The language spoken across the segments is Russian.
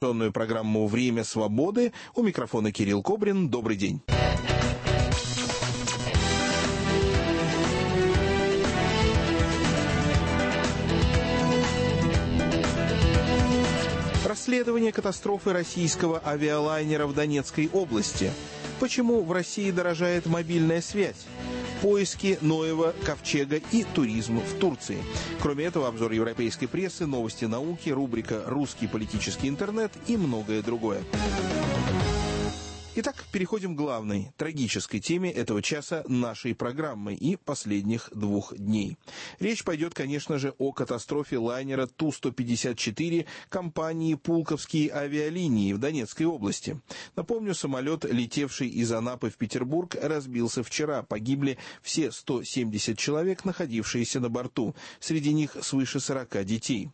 информационную программу «Время свободы». У микрофона Кирилл Кобрин. Добрый день. Расследование катастрофы российского авиалайнера в Донецкой области. Почему в России дорожает мобильная связь? Поиски Ноева, Ковчега и туризм в Турции. Кроме этого, обзор европейской прессы, новости науки, рубрика «Русский политический интернет» и многое другое. Итак, переходим к главной, трагической теме этого часа нашей программы и последних 2 дней. Речь пойдет, конечно же, о катастрофе лайнера Ту-154 компании «Пулковские авиалинии» в Донецкой области. Напомню, самолет, летевший из Анапы в Петербург, разбился вчера. Погибли все 170 человек, находившиеся на борту. Среди них свыше 40 детей.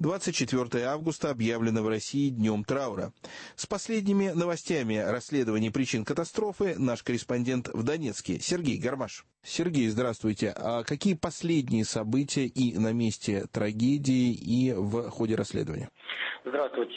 24 августа объявлено в России днем траура. С последними новостями расследования причин катастрофы наш корреспондент в Донецке Сергей Гармаш. Сергей, здравствуйте. А какие последние события и на месте трагедии, и в ходе расследования? Здравствуйте.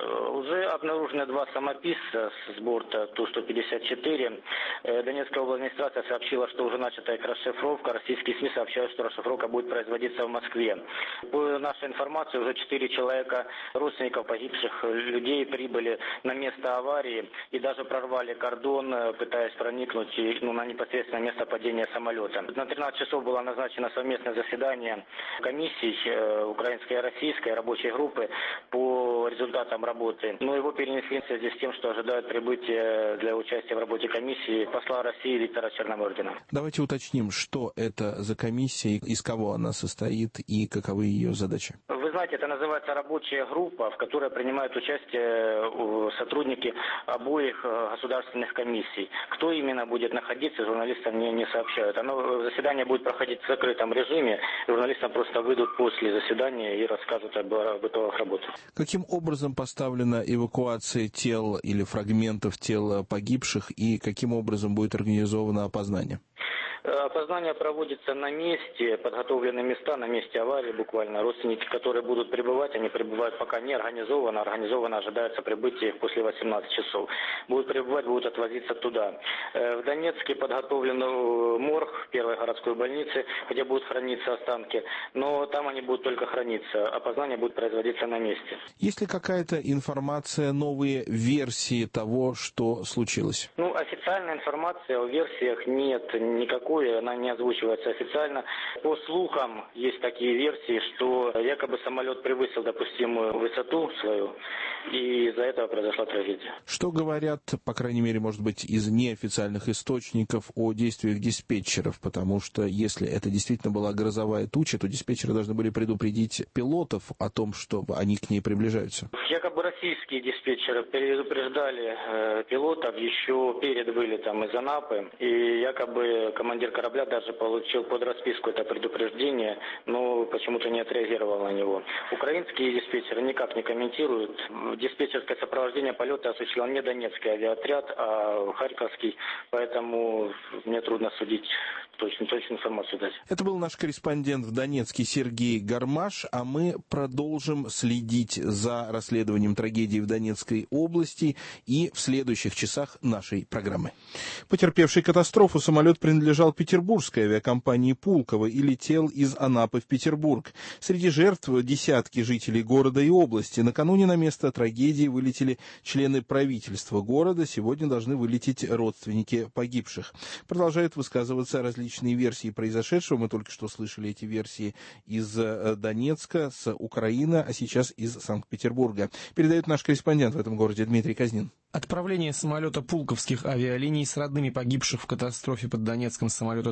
Уже обнаружены 2 самописца с борта Ту-154. Донецкая обладминистрация сообщила, что уже начата их расшифровка. Российские СМИ сообщают, что расшифровка будет производиться в Москве. По нашей информации, уже 4 человека, родственников погибших людей, прибыли на место аварии и даже прорвали кордон, пытаясь проникнуть на непосредственное место падения самолета. На 13 часов было назначено совместное заседание комиссий украинской и российской рабочей группы по результатам работы. Но его перенесли в связи с тем, что ожидают прибытия для участия в работе комиссии посла России Виктора Черномырдина. Давайте уточним, что это за комиссия, из кого она состоит и каковы ее задачи. Вы знаете, это называется рабочая группа, в которой принимают участие сотрудники обоих государственных комиссий. Кто именно будет находиться, журналистам не сообщают. Заседание будет проходить в закрытом режиме, журналистам просто выйдут после заседания и расскажут об итогах работы. Каким образом поставлена эвакуация тел или фрагментов тел погибших и каким образом будет организовано опознание? Опознание проводится на месте, подготовлены места на месте аварии буквально. Родственники, которые будут прибывать, они прибывают пока не организовано. Организованно ожидается прибытие их после 18 часов. Будут прибывать, будут отвозиться туда. В Донецке подготовлен морг первой городской больницы, где будут храниться останки. Но там они будут только храниться. Опознание будет производиться на месте. Есть ли какая-то информация, новые версии того, что случилось? Официальной информации о версиях нет никакой. Она не озвучивается официально. По слухам есть такие версии, что якобы самолет превысил допустимую высоту свою, и из-за этого произошла трагедия. Что говорят, по крайней мере, может быть, из неофициальных источников о действиях диспетчеров? Потому что если это действительно была грозовая туча, то диспетчеры должны были предупредить пилотов о том, что они к ней приближаются. Якобы российские диспетчеры предупреждали пилотов еще перед вылетом из Анапы, и якобы командир корабля даже получил под расписку это предупреждение, но почему-то не отреагировал на него. Украинские диспетчеры никак не комментируют. Диспетчерское сопровождение полета осуществлял не Донецкий авиаотряд, а Харьковский, поэтому мне трудно судить точную информацию дать. Это был наш корреспондент в Донецке Сергей Гармаш, а мы продолжим следить за расследованием трагедии в Донецкой области и в следующих часах нашей программы. Потерпевший катастрофу самолет принадлежал петербургской авиакомпании «Пулково» и летел из Анапы в Петербург. Среди жертв десятки жителей города и области. Накануне на место трагедии вылетели члены правительства города. Сегодня должны вылететь родственники погибших. Продолжают высказываться различные версии произошедшего. Мы только что слышали эти версии из Донецка, с Украины, а сейчас из Санкт-Петербурга. Передает наш корреспондент в этом городе Дмитрий Казнин. Отправление самолета пулковских авиалиний с родными погибших в катастрофе под Донецком самолета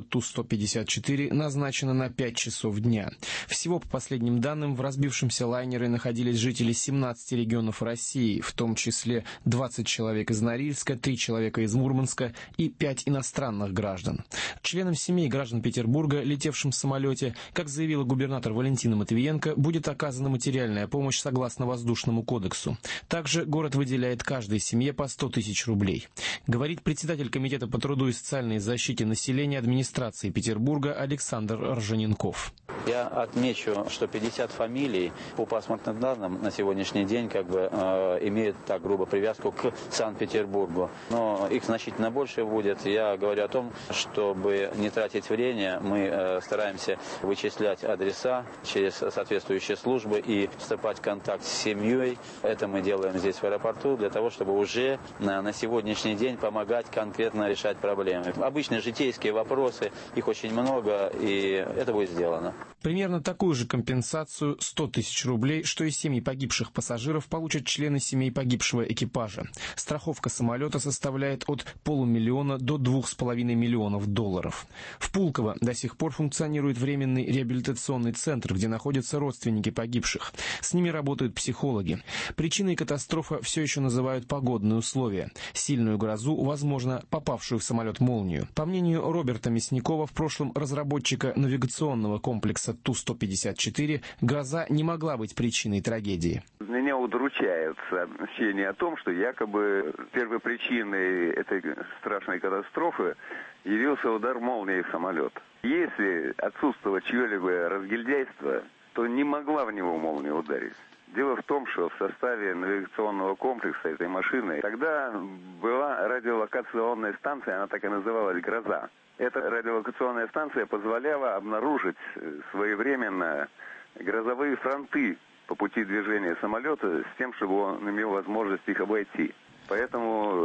Ту-154 назначено на 5 часов дня. Всего, по последним данным, в разбившемся лайнере находились жители 17 регионов России, в том числе 20 человек из Норильска, 3 человека из Мурманска и 5 иностранных граждан. Членам семей граждан Петербурга, летевшим в самолете, как заявила губернатор Валентина Матвиенко, будет оказана материальная помощь согласно Воздушному кодексу. Также город выделяет каждой семье себе по 100 тысяч рублей. Говорит председатель Комитета по труду и социальной защите населения администрации Петербурга Александр Ржаненков. Я отмечу, что 50 фамилий по паспортным данным на сегодняшний день имеют так грубо привязку к Санкт-Петербургу. Но их значительно больше будет. Я говорю о том, чтобы не тратить время, мы стараемся вычислять адреса через соответствующие службы и вступать в контакт с семьей. Это мы делаем здесь в аэропорту для того, чтобы уже на сегодняшний день помогать конкретно решать проблемы. Обычные житейские вопросы, их очень много, и это будет сделано. Примерно такую же компенсацию, 100 тысяч рублей, что и семьи погибших пассажиров, получат члены семей погибшего экипажа. Страховка самолета составляет от $500 000 до $2,5 миллионов. В Пулково до сих пор функционирует временный реабилитационный центр, где находятся родственники погибших. С ними работают психологи. Причиной катастрофы все еще называют погодные условия. Сильную грозу, возможно, попавшую в самолет молнию. По мнению Роберта Мясникова, в прошлом разработчика навигационного комплекса Ту-154, гроза не могла быть причиной трагедии. Меня удручает сообщение о том, что якобы первопричиной этой страшной катастрофы явился удар молнии в самолет. Если отсутствовало чье-либо разгильдяйство, то не могла в него молния ударить. Дело в том, что в составе навигационного комплекса этой машины тогда была радиолокационная станция, она так и называлась «Гроза». Эта радиолокационная станция позволяла обнаружить своевременно грозовые фронты по пути движения самолета с тем, чтобы он имел возможность их обойти. Поэтому,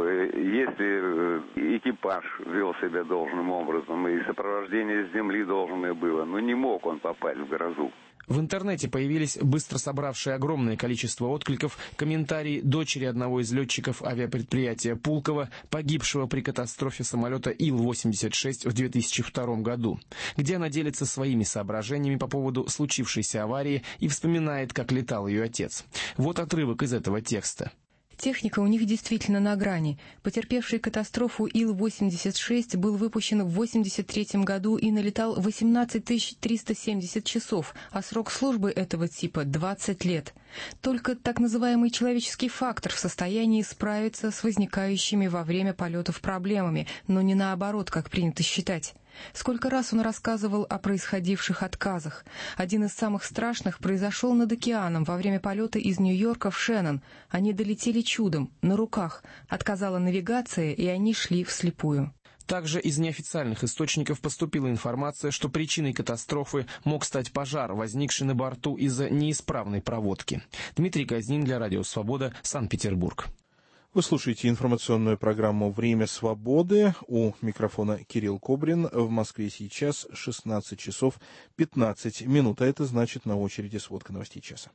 если экипаж вел себя должным образом и сопровождение с земли должное было, но не мог он попасть в грозу. В интернете появились быстро собравшие огромное количество откликов комментарии дочери одного из летчиков авиапредприятия Пулково, погибшего при катастрофе самолета Ил-86 в 2002 году, где она делится своими соображениями по поводу случившейся аварии и вспоминает, как летал ее отец. Вот отрывок из этого текста. Техника у них действительно на грани. Потерпевший катастрофу Ил-86 был выпущен в 1983 году и налетал 18 370 часов, а срок службы этого типа — 20 лет. Только так называемый человеческий фактор в состоянии справиться с возникающими во время полетов проблемами, но не наоборот, как принято считать. Сколько раз он рассказывал о происходивших отказах. Один из самых страшных произошел над океаном во время полета из Нью-Йорка в Шеннон. Они долетели чудом, на руках. Отказала навигация, и они шли вслепую. Также из неофициальных источников поступила информация, что причиной катастрофы мог стать пожар, возникший на борту из-за неисправной проводки. Дмитрий Казнин для Радио Свобода, Санкт-Петербург. Вы слушаете информационную программу «Время свободы». У микрофона Кирилл Кобрин. В Москве сейчас 16 часов 15 минут. А это значит, на очереди сводка новостей часа.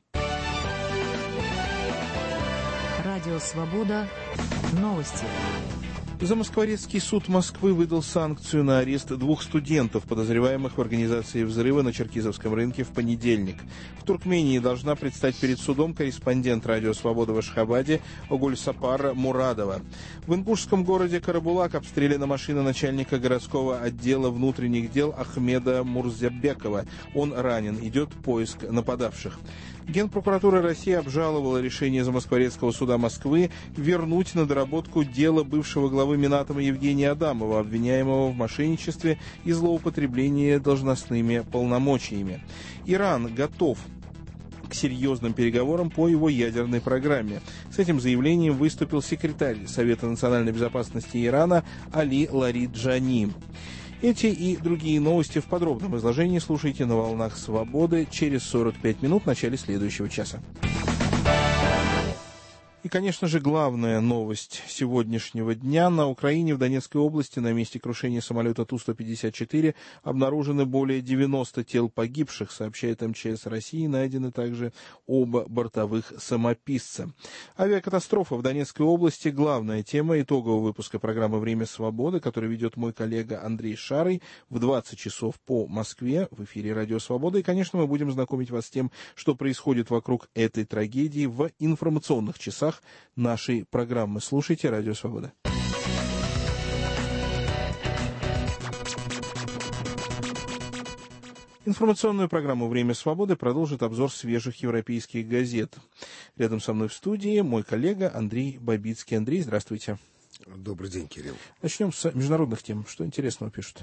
Радио «Свобода». Новости. Замоскворецкий суд Москвы выдал санкцию на арест 2 студентов, подозреваемых в организации взрыва на Черкизовском рынке в понедельник. В Туркмении должна предстать перед судом корреспондент «Радио Свобода» в Ашхабаде Гульсапар Мурадова. В ингушском городе Карабулак обстреляна машина начальника городского отдела внутренних дел Ахмеда Мурзябекова. Он ранен. Идет поиск нападавших. Генпрокуратура России обжаловала решение Замоскворецкого суда Москвы вернуть на доработку дело бывшего главы Минатома Евгения Адамова, обвиняемого в мошенничестве и злоупотреблении должностными полномочиями. Иран готов к серьезным переговорам по его ядерной программе. С этим заявлением выступил секретарь Совета национальной безопасности Ирана Али Лариджани. Эти и другие новости в подробном изложении слушайте на «Волнах Свободы» через 45 минут в начале следующего часа. И, конечно же, главная новость сегодняшнего дня. На Украине, в Донецкой области, на месте крушения самолета Ту-154 обнаружены более 90 тел погибших, сообщает МЧС России. Найдены также оба бортовых самописца. Авиакатастрофа в Донецкой области – главная тема итогового выпуска программы «Время свободы», который ведет мой коллега Андрей Шарый в 20 часов по Москве в эфире «Радио Свобода». И, конечно, мы будем знакомить вас с тем, что происходит вокруг этой трагедии в информационных часах нашей программы. Слушайте «Радио Свобода». Информационную программу «Время свободы» продолжит обзор свежих европейских газет. Рядом со мной в студии мой коллега Андрей Бабицкий. Андрей, здравствуйте. Добрый день, Кирилл. Начнем с международных тем. Что интересного пишут?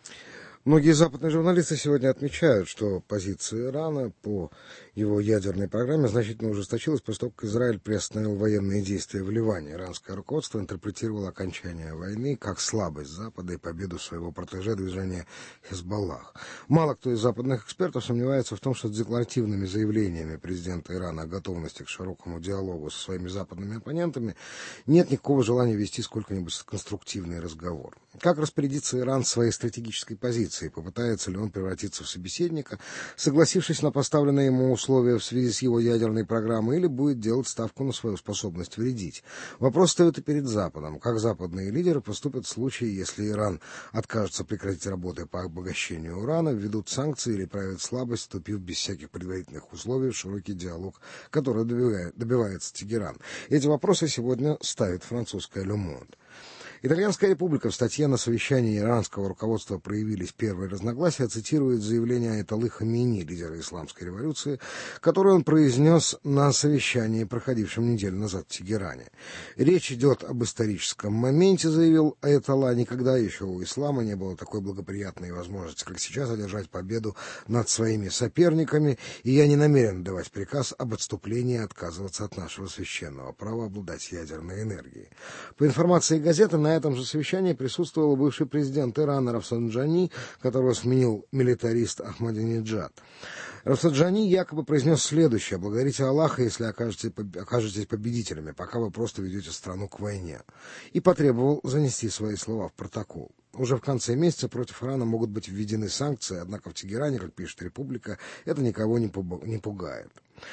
Многие западные журналисты сегодня отмечают, что позиция Ирана по его ядерной программе значительно ужесточилась после того, как Израиль приостановил военные действия в Ливане. Иранское руководство интерпретировало окончание войны как слабость Запада и победу своего протеже движения Хезболлах. Мало кто из западных экспертов сомневается в том, что с декларативными заявлениями президента Ирана о готовности к широкому диалогу со своими западными оппонентами нет никакого желания вести сколько-нибудь конструктивный разговор. Как распорядится Иран своей стратегической позицией? Попытается ли он превратиться в собеседника, согласившись на поставленные ему условия в связи с его ядерной программой, или будет делать ставку на свою способность вредить? Вопрос стоит и перед Западом. Как западные лидеры поступят в случае, если Иран откажется прекратить работы по обогащению урана, введут санкции или проявят слабость, вступив без всяких предварительных условий в широкий диалог, который добивается Тегеран? Эти вопросы сегодня ставит французская «Le Monde». Итальянская республика в статье на совещании иранского руководства проявились первые разногласия, цитирует заявление Аятоллы Хаминеи, лидера исламской революции, которое он произнес на совещании, проходившем неделю назад в Тегеране. Речь идет об историческом моменте, заявил Аятолла. Никогда еще у ислама не было такой благоприятной возможности, как сейчас, одержать победу над своими соперниками, и я не намерен давать приказ об отступлении и отказываться от нашего священного права обладать ядерной энергией. По информации газеты, на этом же совещании присутствовал бывший президент Ирана Рафсанджани, которого сменил милитарист Ахмадинеджад. Рафсанджани якобы произнес следующее: «Благодарите Аллаха, если окажетесь победителями, пока вы просто ведете страну к войне», и потребовал занести свои слова в протокол. Уже в конце месяца против Ирана могут быть введены санкции, однако в Тегеране, как пишет «Республика», это никого не пугает.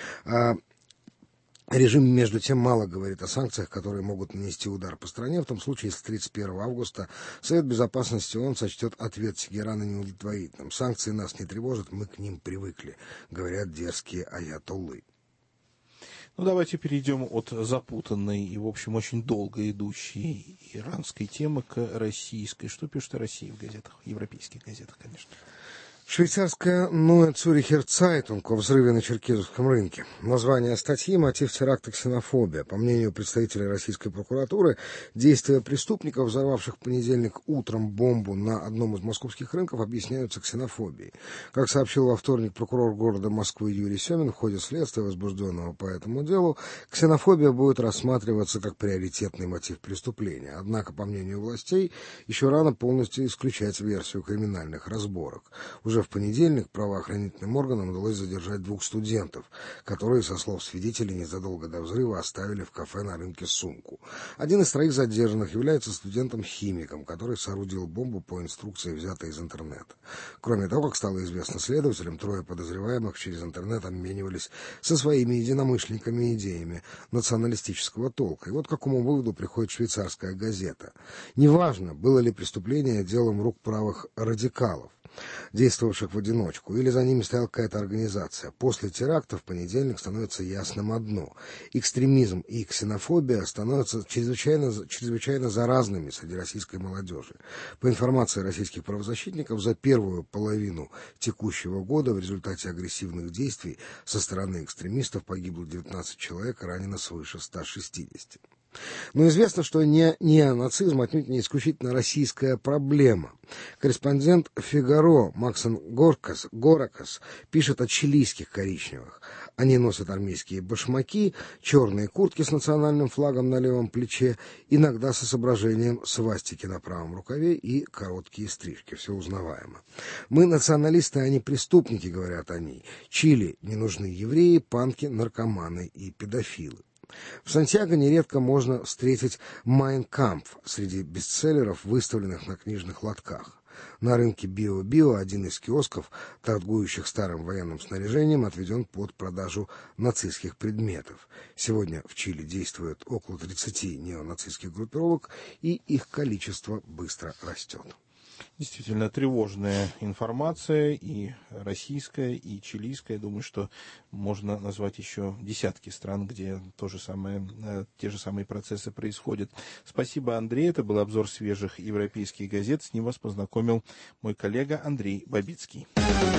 Режим, между тем, мало говорит о санкциях, которые могут нанести удар по стране, в том случае, если 31 августа Совет Безопасности ООН сочтет ответ Тегерана неудовлетворительным. Санкции нас не тревожат, мы к ним привыкли, говорят дерзкие аятоллы. Ну, давайте перейдем от запутанной и, в общем, очень долго идущей иранской темы к российской. Что пишут о России в газетах, европейских газетах, конечно. Швейцарская Neue Zürcher Zeitung о взрыве на черкизовском рынке. Название статьи: «Мотив теракта ксенофобия». По мнению представителей российской прокуратуры, действия преступников, взорвавших в понедельник утром бомбу на одном из московских рынков, объясняются ксенофобией. Как сообщил во вторник прокурор города Москвы Юрий Семин, в ходе следствия, возбужденного по этому делу, ксенофобия будет рассматриваться как приоритетный мотив преступления. Однако, по мнению властей, еще рано полностью исключать версию криминальных разборок. Уже в понедельник правоохранительным органам удалось задержать 2 студентов, которые, со слов свидетелей, незадолго до взрыва оставили в кафе на рынке сумку. Один из 3 задержанных является студентом-химиком, который соорудил бомбу по инструкции, взятой из интернета. Кроме того, как стало известно следователям, 3 подозреваемых через интернет обменивались со своими единомышленниками идеями националистического толка. И вот к какому выводу приходит швейцарская газета. Неважно, было ли преступление делом рук правых радикалов, действовавших в одиночку, или за ними стояла какая-то организация. После теракта в понедельник становится ясным одно: экстремизм и ксенофобия становятся чрезвычайно заразными среди российской молодежи. По информации российских правозащитников, за первую половину текущего года в результате агрессивных действий со стороны экстремистов погибло 19 человек, ранено свыше 160. Но известно, что неонацизм отнюдь не исключительно российская проблема. Корреспондент «Фигаро» Максим Горакас пишет о чилийских коричневых. Они носят армейские башмаки, черные куртки с национальным флагом на левом плече, иногда с изображением свастики на правом рукаве и короткие стрижки. Все узнаваемо. «Мы националисты, а не преступники», — говорят они. Чили не нужны евреи, панки, наркоманы и педофилы. В Сантьяго нередко можно встретить «Майн Кампф» среди бестселлеров, выставленных на книжных лотках. На рынке Био-Био один из киосков, торгующих старым военным снаряжением, отведен под продажу нацистских предметов. Сегодня в Чили действует около 30 неонацистских группировок, и их количество быстро растет. Действительно, тревожная информация, и российская, и чилийская. Думаю, что можно назвать еще десятки стран, где те же самые процессы происходят. Спасибо, Андрей. Это был обзор свежих европейских газет. С ним вас познакомил мой коллега Андрей Бабицкий.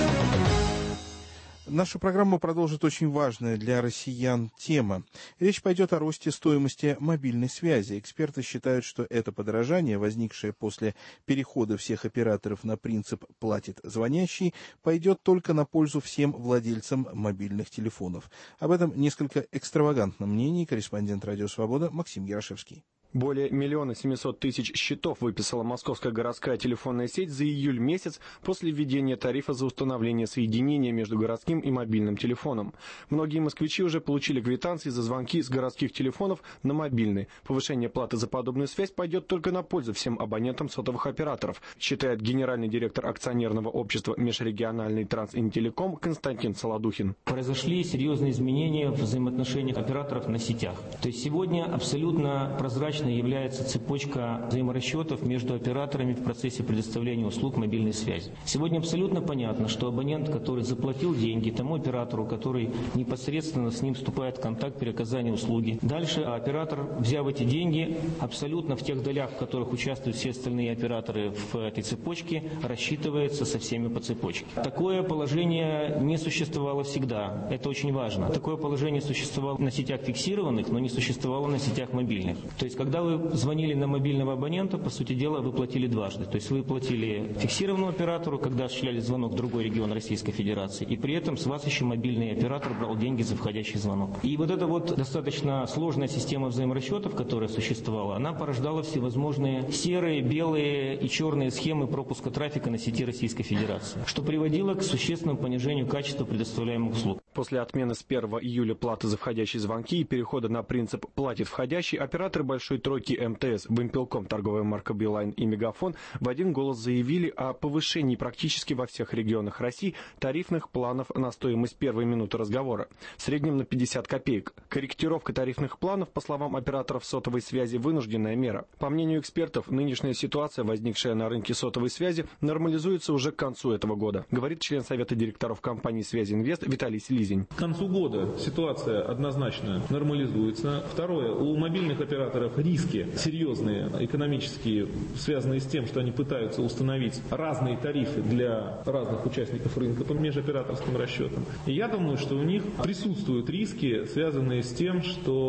Нашу программу продолжит очень важная для россиян тема. Речь пойдет о росте стоимости мобильной связи. Эксперты считают, что это подорожание, возникшее после перехода всех операторов на принцип «платит звонящий», пойдет только на пользу всем владельцам мобильных телефонов. Об этом несколько экстравагантном мнении корреспондент «Радио Свобода» Максим Ярошевский. Более 1 700 000 счетов выписала Московская городская телефонная сеть за июль месяц после введения тарифа за установление соединения между городским и мобильным телефоном. Многие москвичи уже получили квитанции за звонки с городских телефонов на мобильный. Повышение платы за подобную связь пойдет только на пользу всем абонентам сотовых операторов, считает генеральный директор акционерного общества «Межрегиональный Трансинтелеком» Константин Солодухин. Произошли серьезные изменения в взаимоотношениях операторов на сетях. То есть сегодня абсолютно прозрачно является цепочка взаиморасчетов между операторами в процессе предоставления услуг мобильной связи. Сегодня абсолютно понятно, что абонент, который заплатил деньги тому оператору, который непосредственно с ним вступает в контакт при оказании услуги. Дальше оператор, взяв эти деньги, абсолютно в тех долях, в которых участвуют все остальные операторы в этой цепочке, рассчитывается со всеми по цепочке. Такое положение не существовало всегда. Это очень важно. Такое положение существовало на сетях фиксированных, но не существовало на сетях мобильных. То есть, когда вы звонили на мобильного абонента, по сути дела, вы платили дважды. То есть, вы платили фиксированному оператору, когда осуществляли звонок в другой регион Российской Федерации, и при этом с вас еще мобильный оператор брал деньги за входящий звонок. И вот эта вот достаточно сложная система взаиморасчетов, которая существовала, она порождала всевозможные серые, белые и черные схемы пропуска трафика на сети Российской Федерации, что приводило к существенному понижению качества предоставляемых услуг. После отмены с 1 июля платы за входящие звонки и перехода на принцип «платит входящий», операторы большой тройки МТС, Вимпелком, торговая марка Билайн и Мегафон в один голос заявили о повышении практически во всех регионах России тарифных планов на стоимость первой минуты разговора, в среднем на 50 копеек. Корректировка тарифных планов, по словам операторов сотовой связи, вынужденная мера. По мнению экспертов, нынешняя ситуация, возникшая на рынке сотовой связи, нормализуется уже к концу этого года, говорит член Совета директоров компании «Связь Инвест» Виталий Слизень. К концу года ситуация однозначно нормализуется. Второе, у мобильных операторов риски серьезные, экономические, связанные с тем, что они пытаются установить разные тарифы для разных участников рынка по межоператорским расчетам. И я думаю, что у них присутствуют риски, связанные с тем,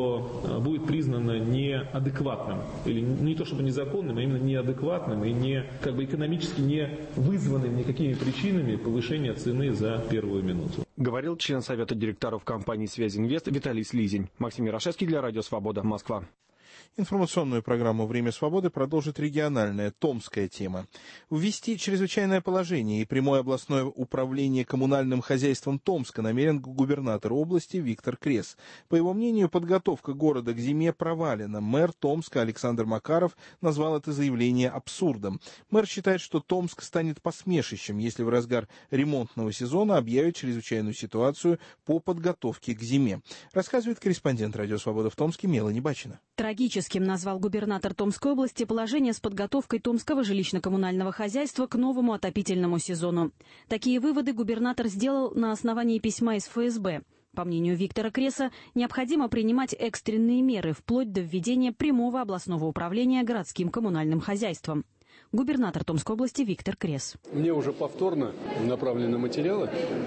что будет признано неадекватным, или не то чтобы незаконным, а именно неадекватным и экономически не вызванным никакими причинами повышения цены за первую минуту. Говорил член Совета директоров компании «Связь Инвест» Виталий Слизень. Максим Ярошевский для Радио Свобода, Москва. Информационную программу «Время свободы» продолжит региональная томская тема. Ввести чрезвычайное положение и прямое областное управление коммунальным хозяйством Томска намерен губернатор области Виктор Крес. По его мнению, подготовка города к зиме провалена. Мэр Томска Александр Макаров назвал это заявление абсурдом. Мэр считает, что Томск станет посмешищем, если в разгар ремонтного сезона объявят чрезвычайную ситуацию по подготовке к зиме. Рассказывает корреспондент «Радио Свобода» в Томске Мелани Бачина. Трагическим назвал губернатор Томской области положение с подготовкой томского жилищно-коммунального хозяйства к новому отопительному сезону. Такие выводы губернатор сделал на основании письма из ФСБ. По мнению Виктора Креса, необходимо принимать экстренные меры вплоть до введения прямого областного управления городским коммунальным хозяйством. Губернатор Томской области Виктор Крес. Мне уже повторно направлены материалы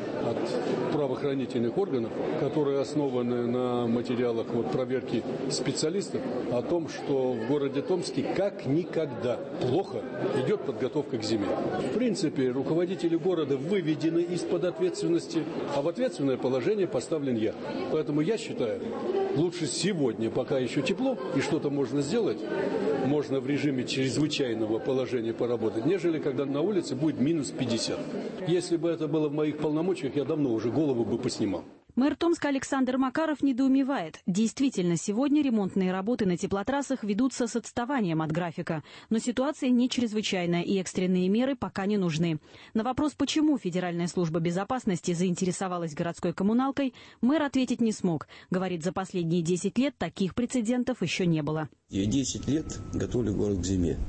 от правоохранительных органов, которые основаны на материалах проверки специалистов, о том, что в городе Томске как никогда плохо идет подготовка к зиме. В принципе, руководители города выведены из-под ответственности, а в ответственное положение поставлен я. Поэтому я считаю, лучше сегодня, пока еще тепло и что-то можно сделать, можно в режиме чрезвычайного положения поработать, нежели когда на улице будет минус 50. Если бы это было в моих полномочиях, я давно уже голову бы поснимал. Мэр Томска Александр Макаров недоумевает. Действительно, сегодня ремонтные работы на теплотрассах ведутся с отставанием от графика. Но ситуация не чрезвычайная, и экстренные меры пока не нужны. На вопрос, почему Федеральная служба безопасности заинтересовалась городской коммуналкой, мэр ответить не смог. Говорит, за последние 10 лет таких прецедентов еще не было. Я 10 лет готовлю город к зиме.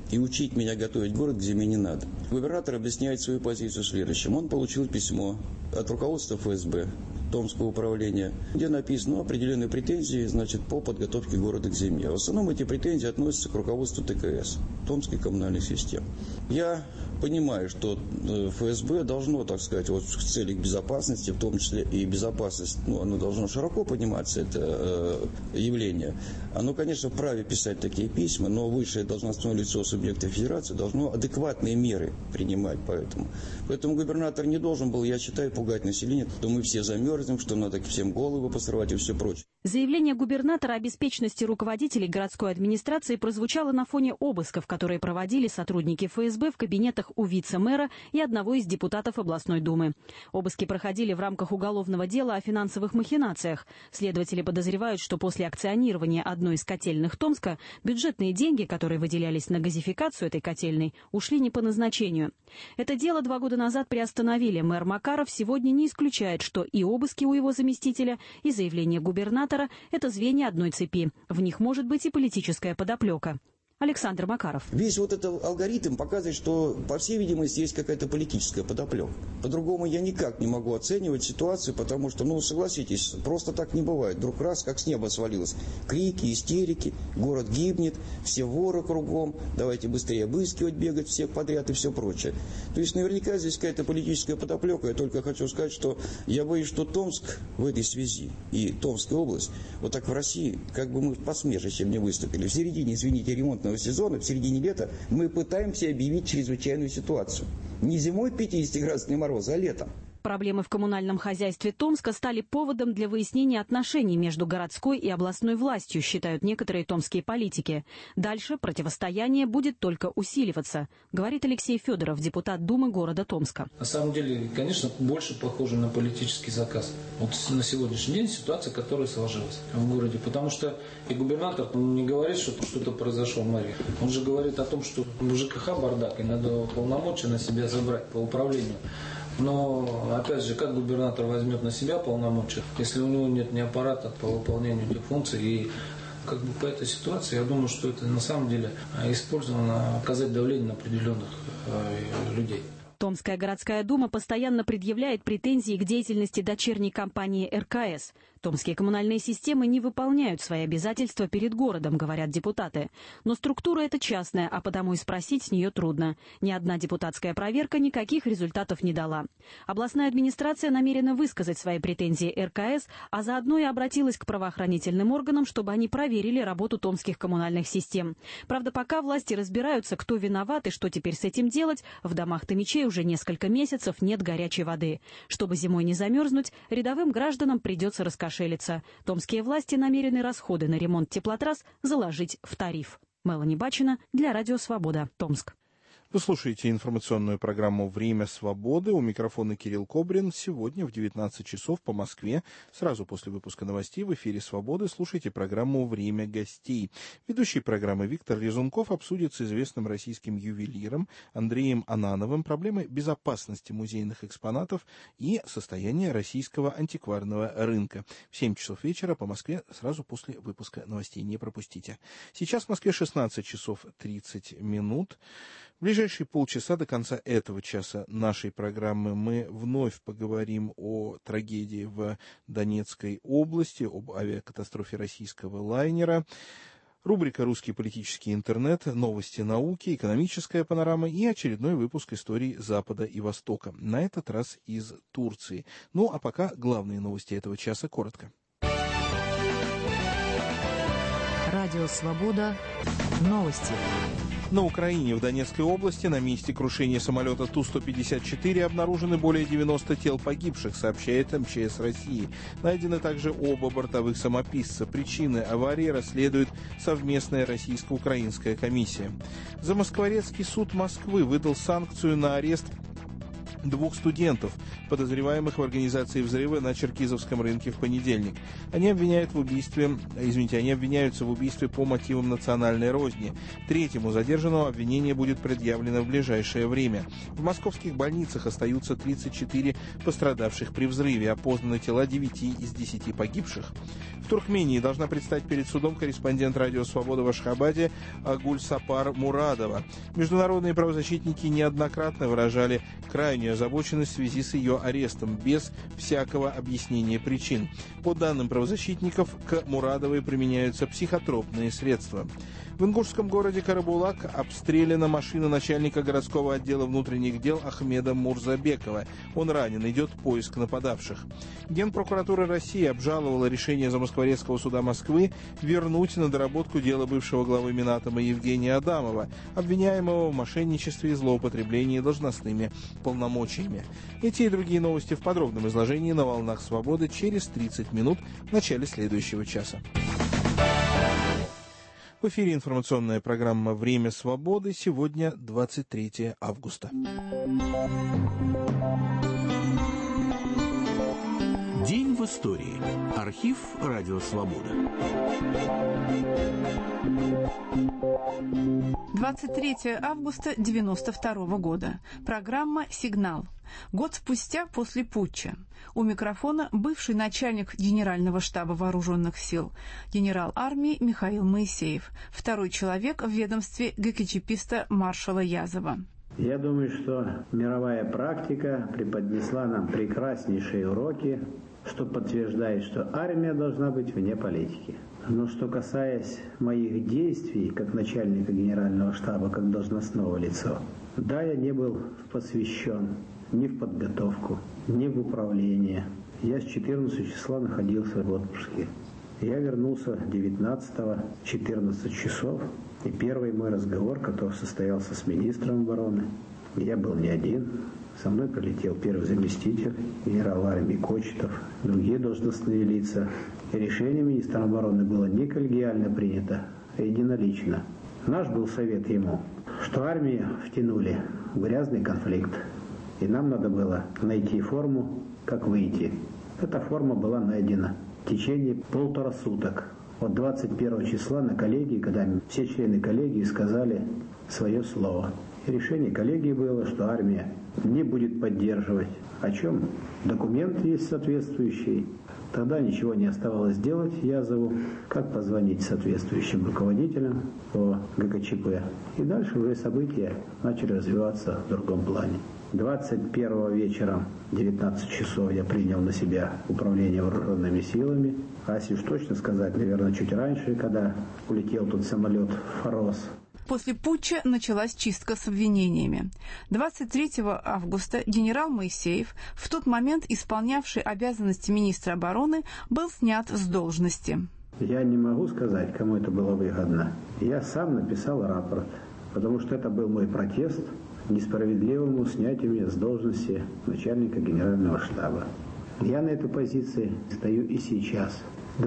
и учить меня готовить город, где мне не надо. Губернатор объясняет свою позицию следующим. Он получил письмо от руководства ФСБ Томского управления, где написано определенные претензии, по подготовке города к зиме. В основном эти претензии относятся к руководству ТКС, Томской коммунальной системы. Я понимаю, что ФСБ должно, в целях безопасности, в том числе и безопасность, оно должно широко пониматься, это явление. Оно, конечно, вправе писать такие письма, но высшее должностное лицо субъекта федерации должно адекватные меры принимать по этому. Поэтому губернатор не должен был, я считаю, пугать население, что мы все замерзнем, что надо всем голову посрывать и все прочее. Заявление губернатора о беспечности руководителей городской администрации прозвучало на фоне обысков, которые проводили сотрудники ФСБ в кабинетах у вице-мэра и одного из депутатов областной думы. Обыски проходили в рамках уголовного дела о финансовых махинациях. Следователи подозревают, что после акционирования одной из котельных Томска бюджетные деньги, которые выделялись на газификацию этой котельной, ушли не по назначению. Это дело 2 года назад приостановили. Мэр Макаров сегодня не исключает, что и обыски у его заместителя, и заявление губернатора – это звенья одной цепи. В них может быть и политическая подоплека. Александр Макаров. Весь этот алгоритм показывает, что, по всей видимости, есть какая-то политическая подоплека. По-другому я никак не могу оценивать ситуацию, потому что, согласитесь, просто так не бывает. Вдруг раз, как с неба свалилось. Крики, истерики, город гибнет, все воры кругом, давайте быстрее обыскивать, бегать всех подряд и все прочее. То есть наверняка здесь какая-то политическая подоплека. Я только хочу сказать, что я боюсь, что Томск в этой связи и Томская область, вот так в России, как бы мы посмешищем не выступили. В середине, извините, ремонтного сезона, в середине лета, мы пытаемся объявить чрезвычайную ситуацию. Не зимой 50-градусный мороз, а летом. Проблемы в коммунальном хозяйстве Томска стали поводом для выяснения отношений между городской и областной властью, считают некоторые томские политики. Дальше противостояние будет только усиливаться, говорит Алексей Федоров, депутат Думы города Томска. На самом деле, конечно, больше похоже на политический заказ. Вот на сегодняшний день ситуация, которая сложилась в городе. Потому что и губернатор не говорит, что что-то произошло в мэрии. Он же говорит о том, что в ЖКХ бардак, и надо полномочия на себя забрать по управлению. Но, опять же, как губернатор возьмет на себя полномочия, если у него нет ни аппарата по выполнению этих функций. И по этой ситуации, я думаю, что это на самом деле использовано оказать давление на определенных людей. Томская городская дума постоянно предъявляет претензии к деятельности дочерней компании РКС. Томские коммунальные системы не выполняют свои обязательства перед городом, говорят депутаты. Но структура эта частная, а потому и спросить с нее трудно. Ни одна депутатская проверка никаких результатов не дала. Областная администрация намерена высказать свои претензии РКС, а заодно и обратилась к правоохранительным органам, чтобы они проверили работу томских коммунальных систем. Правда, пока власти разбираются, кто виноват и что теперь с этим делать, в домах томичей уже несколько месяцев нет горячей воды. Чтобы зимой не замерзнуть, рядовым гражданам придется раскошелиться. Томские власти намерены расходы на ремонт теплотрасс заложить в тариф. Мелани Бачина для Радио Свобода, Томск. Вы слушаете информационную программу «Время свободы». У микрофона Кирилл Кобрин. Сегодня в 19 часов по Москве, сразу после выпуска новостей в эфире «Свободы», слушайте программу «Время гостей». Ведущий программы Виктор Резунков обсудит с известным российским ювелиром Андреем Анановым проблемы безопасности музейных экспонатов и состояние российского антикварного рынка. В 7 часов вечера по Москве, сразу после выпуска новостей. Не пропустите. Сейчас в Москве 16 часов 30 минут. В ближайшие полчаса до конца этого часа нашей программы мы вновь поговорим о трагедии в Донецкой области, об авиакатастрофе российского лайнера. Рубрика «Русский политический интернет», новости науки, экономическая панорама и очередной выпуск истории Запада и Востока. На этот раз из Турции. Ну а пока главные новости этого часа коротко. Радио «Свобода». Новости. На Украине, в Донецкой области, на месте крушения самолета Ту-154 обнаружены более 90 тел погибших, сообщает МЧС России. Найдены также оба бортовых самописца. Причины аварии расследует совместная российско-украинская комиссия. Замоскворецкий суд Москвы выдал санкцию на арест 2 студентов, подозреваемых в организации взрыва на Черкизовском рынке в понедельник. Они обвиняются в убийстве по мотивам национальной розни. 3-му задержанному обвинение будет предъявлено в ближайшее время. В московских больницах остаются 34 пострадавших при взрыве. Опознаны тела 9 из 10 погибших. В Туркмении должна предстать перед судом корреспондент «Радио Свобода» в Ашхабаде Гульсапар Мурадова. Международные правозащитники неоднократно выражали крайнюю озабоченность в связи с ее арестом, без всякого объяснения причин. По данным правозащитников, к Мурадовой применяются психотропные средства. В ингушском городе Карабулак обстреляна машина начальника городского отдела внутренних дел Ахмеда Мурзабекова. Он ранен, идет поиск нападавших. Генпрокуратура России обжаловала решение Замоскворецкого суда Москвы вернуть на доработку дело бывшего главы Минатома Евгения Адамова, обвиняемого в мошенничестве и злоупотреблении должностными полномочиями. Эти и другие новости в подробном изложении на «Волнах Свободы» через 30 минут в начале следующего часа. В эфире информационная программа «Время свободы». Сегодня 23 августа. День в истории. Архив «Радио Свобода». 23 августа 1992 года. Программа «Сигнал». Год спустя после путча. У микрофона бывший начальник Генерального штаба Вооруженных сил, генерал армии Михаил Моисеев, второй человек в ведомстве ГКЧПиста маршала Язова. Я думаю, что мировая практика преподнесла нам прекраснейшие уроки, что подтверждает, что армия должна быть вне политики. Но что касаясь моих действий как начальника Генерального штаба, как должностного лица, да, я не был посвящен ни в подготовку, ни в управление. Я с 14 числа находился в отпуске. Я вернулся 19-го, 14 часов. И первый мой разговор, который состоялся с министром обороны, я был не один. Со мной прилетел первый заместитель, генерал армии Кочетов, другие должностные лица. И решение министра обороны было не коллегиально принято, а единолично. Наш был совет ему, что армию втянули в грязный конфликт. И нам надо было найти форму, как выйти. Эта форма была найдена в течение 1,5 суток. От 21 числа на коллегии, когда все члены коллегии сказали свое слово. И решение коллегии было, что армия не будет поддерживать. О чем? Документ есть соответствующий. Тогда ничего не оставалось делать Язову, как позвонить соответствующим руководителям по ГКЧП. И дальше уже события начали развиваться в другом плане. 21 вечером, 19 часов, я принял на себя управление вооруженными силами. А если уж точно сказать, наверное, чуть раньше, когда улетел тут самолет «Форос». После путча началась чистка с обвинениями. 23 августа генерал Моисеев, в тот момент исполнявший обязанности министра обороны, был снят с должности. Я не могу сказать, кому это было выгодно. Я сам написал рапорт, потому что это был мой протест несправедливому снятию меня с должности начальника Генерального штаба. Я на этой позиции стою и сейчас.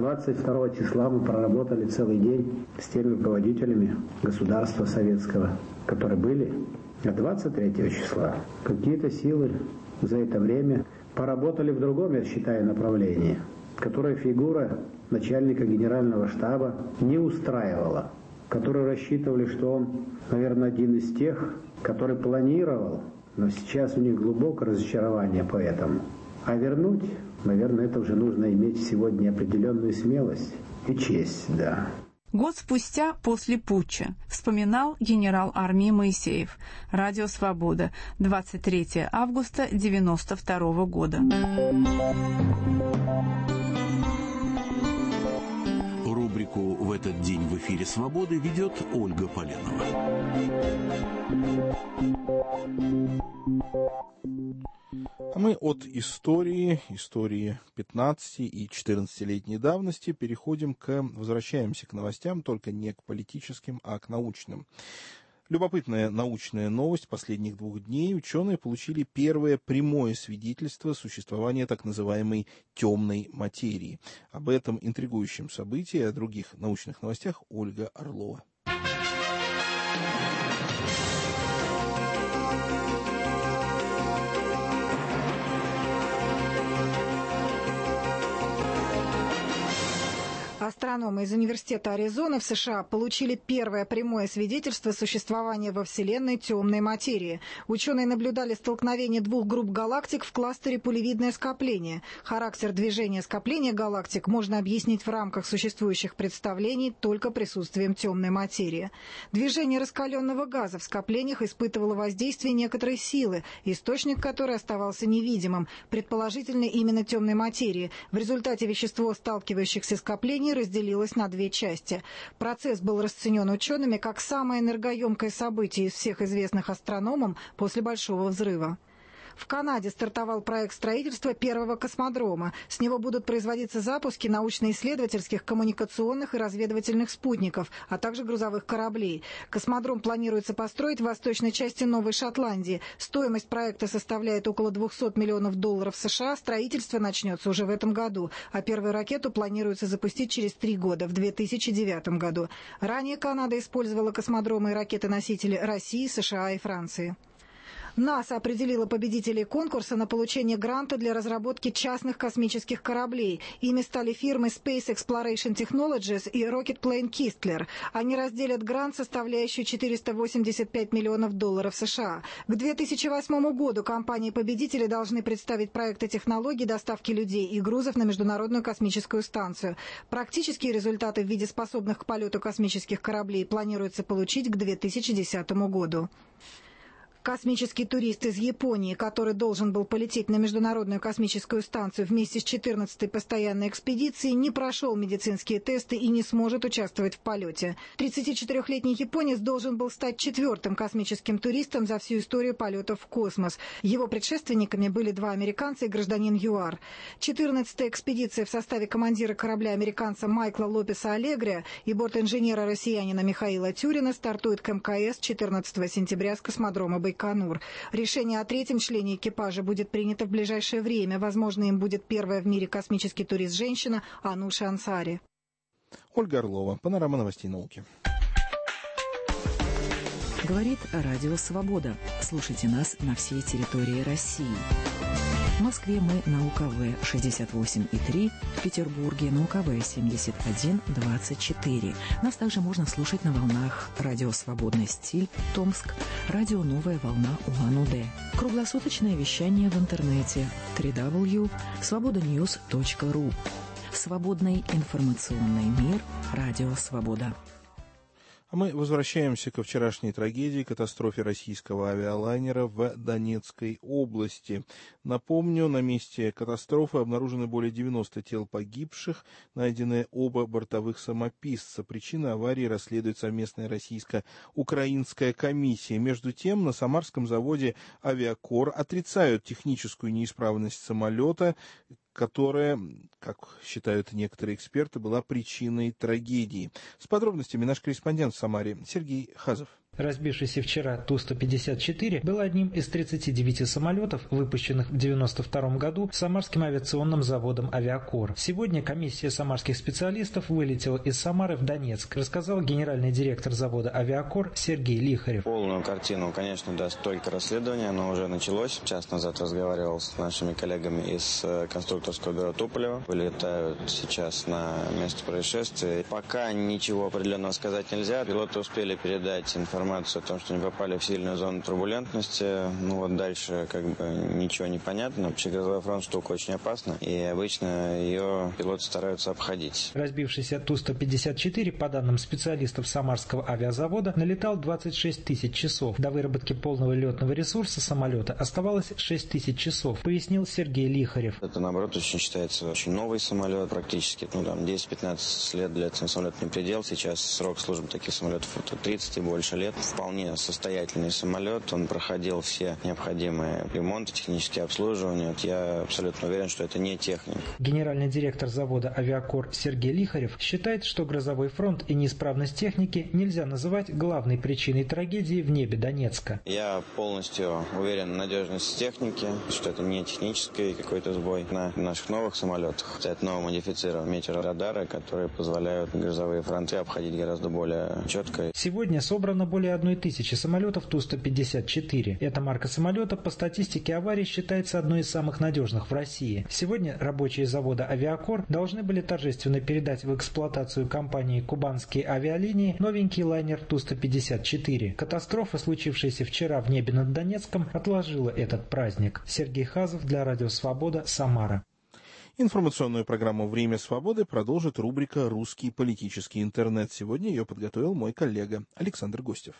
22 числа мы проработали целый день с теми руководителями государства советского, которые были. А 23 числа какие-то силы за это время поработали в другом, я считаю, направлении, которое фигура начальника Генерального штаба не устраивала, которые рассчитывали, что он, наверное, один из тех, который планировал, но сейчас у них глубокое разочарование по этому. А вернуть, наверное, это уже нужно иметь сегодня определенную смелость и честь, да. Год спустя после путча вспоминал генерал армии Моисеев. Радио «Свобода», 23 августа 1992 года. Рубрику «В этот день в эфире Свободы» ведет Ольга Поленова. А мы от истории 15 и 14-летней давности возвращаемся к новостям, только не к политическим, а к научным. Любопытная научная новость последних 2 дней. Ученые получили первое прямое свидетельство существования так называемой темной материи. Об этом интригующем событии и о других научных новостях Ольга Орлова. Астрономы из Университета Аризоны в США получили первое прямое свидетельство существования во Вселенной темной материи. Ученые наблюдали столкновение двух групп галактик в кластере пулевидное скопление. Характер движения скопления галактик можно объяснить в рамках существующих представлений только присутствием темной материи. Движение раскаленного газа в скоплениях испытывало воздействие некоторой силы, источник которой оставался невидимым, предположительно именно темной материи. В результате вещество сталкивающихся скоплений разделилось на две части. Процесс был расценен учеными как самое энергоемкое событие из всех известных астрономам после Большого взрыва. В Канаде стартовал проект строительства первого космодрома. С него будут производиться запуски научно-исследовательских, коммуникационных и разведывательных спутников, а также грузовых кораблей. Космодром планируется построить в восточной части Новой Шотландии. Стоимость проекта составляет около $200 миллионов США. Строительство начнется уже в этом году, а первую ракету планируется запустить через 3 года, в 2009 году. Ранее Канада использовала космодромы и ракеты-носители России, США и Франции. НАСА определила победителей конкурса на получение гранта для разработки частных космических кораблей. Ими стали фирмы Space Exploration Technologies и Rocket Plane Kistler. Они разделят грант, составляющий $485 миллионов США. К 2008 году компании-победители должны представить проекты технологий доставки людей и грузов на Международную космическую станцию. Практические результаты в виде способных к полету космических кораблей планируется получить к 2010 году. Космический турист из Японии, который должен был полететь на Международную космическую станцию вместе с 14-й постоянной экспедицией, не прошел медицинские тесты и не сможет участвовать в полете. 34-летний японец должен был стать 4-м космическим туристом за всю историю полетов в космос. Его предшественниками были 2 американца и гражданин ЮАР. 14-я экспедиция в составе командира корабля американца Майкла Лопеса Алегрия и борт-инженера россиянина Михаила Тюрина стартует к МКС 14 сентября с космодрома Байконур. Решение о 3-м члене экипажа будет принято в ближайшее время. Возможно, им будет первая в мире космический турист-женщина Ануша Ансари. Ольга Орлова, Панорама новостей науки. Говорит Радио Свобода. Слушайте нас на всей территории России. В Москве мы на УКВ 68,3, в Петербурге на УКВ 71,24. Нас также можно слушать на волнах Радио Свободный стиль, Томск, Радио Новая волна Улан-Удэ. Круглосуточное вещание в интернете www.svobodanews.ru. Свободный информационный мир. Радио Свобода. А мы возвращаемся ко вчерашней трагедии, катастрофе российского авиалайнера в Донецкой области. Напомню, на месте катастрофы обнаружены более 90 тел погибших, найдены оба бортовых самописца. Причина аварии расследует совместная российско-украинская комиссия. Между тем, на самарском заводе «Авиакор» отрицают техническую неисправность самолета, которая, как считают некоторые эксперты, была причиной трагедии. С подробностями наш корреспондент в Самаре Сергей Хазов. Разбившийся вчера Ту-154 был одним из 39 самолетов, выпущенных в 1992 году Самарским авиационным заводом «Авиакор». Сегодня комиссия самарских специалистов вылетела из Самары в Донецк, рассказал генеральный директор завода «Авиакор» Сергей Лихарев. Полную картину, конечно, даст только расследование, оно уже началось. Час назад разговаривал с нашими коллегами из конструкторского бюро Туполева. Вылетают сейчас на место происшествия. Пока ничего определенного сказать нельзя. Пилоты успели передать информацию о том, что они попали в сильную зону турбулентности. Дальше ничего не понятно. Вообще грозовой фронт штука очень опасна, и обычно ее пилоты стараются обходить. Разбившийся Ту-154, по данным специалистов Самарского авиазавода, налетал 26 тысяч часов. До выработки полного летного ресурса самолета оставалось 6 тысяч часов, пояснил Сергей Лихарев. Это, наоборот, считается очень новый самолет, практически 10-15 лет для этого самолета не предел. Сейчас срок службы таких самолетов 30 и больше лет. Вполне состоятельный самолет, он проходил все необходимые ремонты, технические обслуживания. Я абсолютно уверен, что это не техник. Генеральный директор завода «Авиакор» Сергей Лихарев считает, что грозовой фронт и неисправность техники нельзя называть главной причиной трагедии в небе Донецка. Я полностью уверен в надежности техники, что это не технический какой-то сбой. На наших новых самолетах стоят новые модифицированные метеорадары, которые позволяют грозовые фронты обходить гораздо более четко. Сегодня собрано более более 1000 самолетов Ту-154. Эта марка самолета по статистике аварий считается одной из самых надежных в России. Сегодня рабочие завода «Авиакор» должны были торжественно передать в эксплуатацию компании «Кубанские авиалинии» новенький лайнер Ту-154. Катастрофа, случившаяся вчера в небе над Донецком, отложила этот праздник. Сергей Хазов для Радио Свобода, Самара. Информационную программу «Время свободы» продолжит рубрика «Русский политический интернет». Сегодня ее подготовил мой коллега Александр Гостев.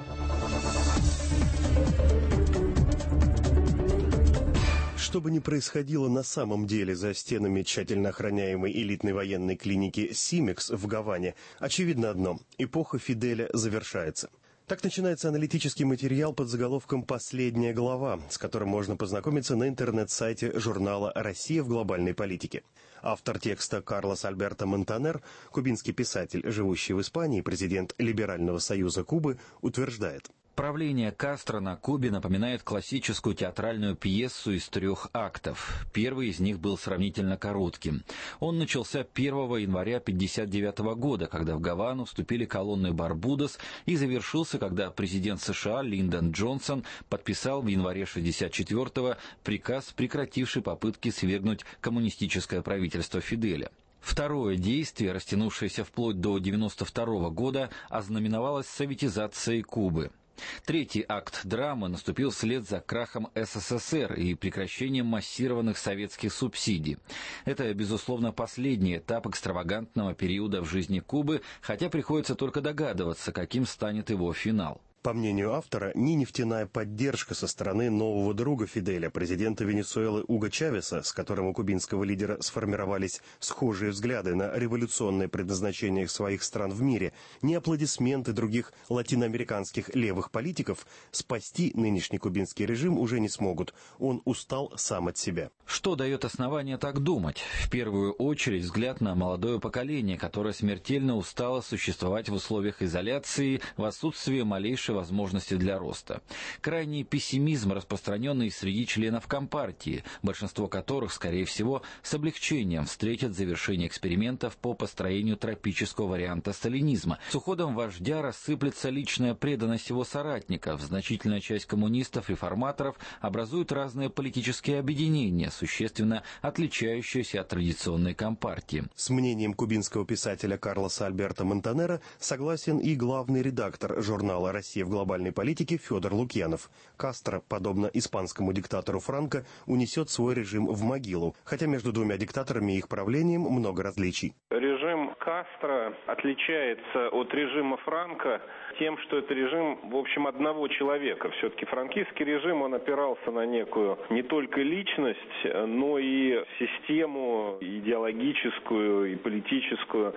Что бы ни происходило на самом деле за стенами тщательно охраняемой элитной военной клиники «Симекс» в Гаване, очевидно одно – эпоха Фиделя завершается. Так начинается аналитический материал под заголовком «Последняя глава», с которым можно познакомиться на интернет-сайте журнала «Россия в глобальной политике». Автор текста Карлос Альберто Монтанер, кубинский писатель, живущий в Испании, президент Либерального союза Кубы, утверждает: правление Кастро на Кубе напоминает классическую театральную пьесу из 3 актов. Первый из них был сравнительно коротким. Он начался 1 января 1959 года, когда в Гавану вступили колонны Барбудос, и завершился, когда президент США Линдон Джонсон подписал в январе 1964-го приказ, прекративший попытки свергнуть коммунистическое правительство Фиделя. Второе действие, растянувшееся вплоть до 1992 года, ознаменовалось советизацией Кубы. Третий акт драмы наступил вслед за крахом СССР и прекращением массированных советских субсидий. Это, безусловно, последний этап экстравагантного периода в жизни Кубы, хотя приходится только догадываться, каким станет его финал. По мнению автора, ни нефтяная поддержка со стороны нового друга Фиделя, президента Венесуэлы Уго Чавеса, с которым у кубинского лидера сформировались схожие взгляды на революционное предназначение своих стран в мире, ни аплодисменты других латиноамериканских левых политиков спасти нынешний кубинский режим уже не смогут. Он устал сам от себя. Что дает основание так думать? В первую очередь взгляд на молодое поколение, которое смертельно устало существовать в условиях изоляции, в отсутствии малейшей возможности для роста. Крайний пессимизм, распространенный среди членов Компартии, большинство которых, скорее всего, с облегчением встретят завершение экспериментов по построению тропического варианта сталинизма. С уходом вождя рассыплется личная преданность его соратников. Значительная часть коммунистов-реформаторов образует разные политические объединения, существенно отличающиеся от традиционной Компартии. С мнением кубинского писателя Карлоса Альберто Монтанера согласен и главный редактор журнала «Россия в глобальной политике» Федор Лукьянов. Кастро, подобно испанскому диктатору Франко, унесет свой режим в могилу, хотя между двумя диктаторами и их правлением много различий. Режим Кастро отличается от режима Франко тем, что это режим, в общем, одного человека. Все-таки франкистский режим, он опирался на некую не только личность, но и систему идеологическую и политическую.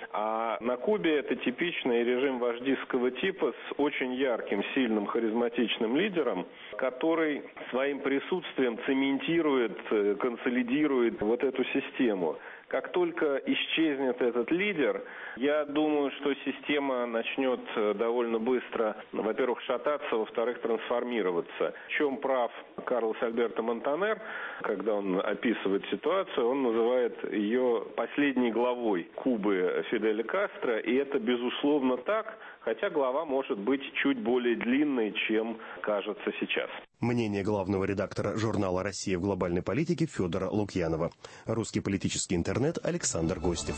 А на Кубе это типичный режим вождистского типа с очень ярким, сильным, харизматичным лидером, который своим присутствием цементирует, консолидирует вот эту систему. Как только исчезнет этот лидер, я думаю, что система начнет довольно быстро, во-первых, шататься, во-вторых, трансформироваться. В чем прав Карлос Альберто Монтанер, когда он описывает ситуацию, он называет ее последней главой Кубы Фиделя Кастро, и это безусловно так, хотя глава может быть чуть более длинной, чем кажется сейчас. Мнение главного редактора журнала «Россия в глобальной политике» Федора Лукьянова. Русский политический интернет, Александр Гостев.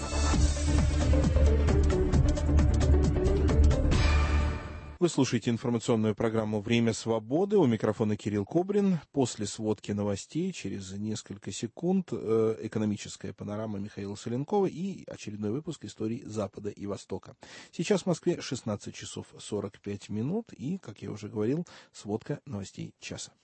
Вы слушаете информационную программу «Время свободы». У микрофона Кирилл Кобрин. После сводки новостей через несколько секунд экономическая панорама Михаила Соленкова и очередной выпуск истории Запада и Востока. Сейчас в Москве 16 часов 45 минут и, как я уже говорил, сводка новостей часа.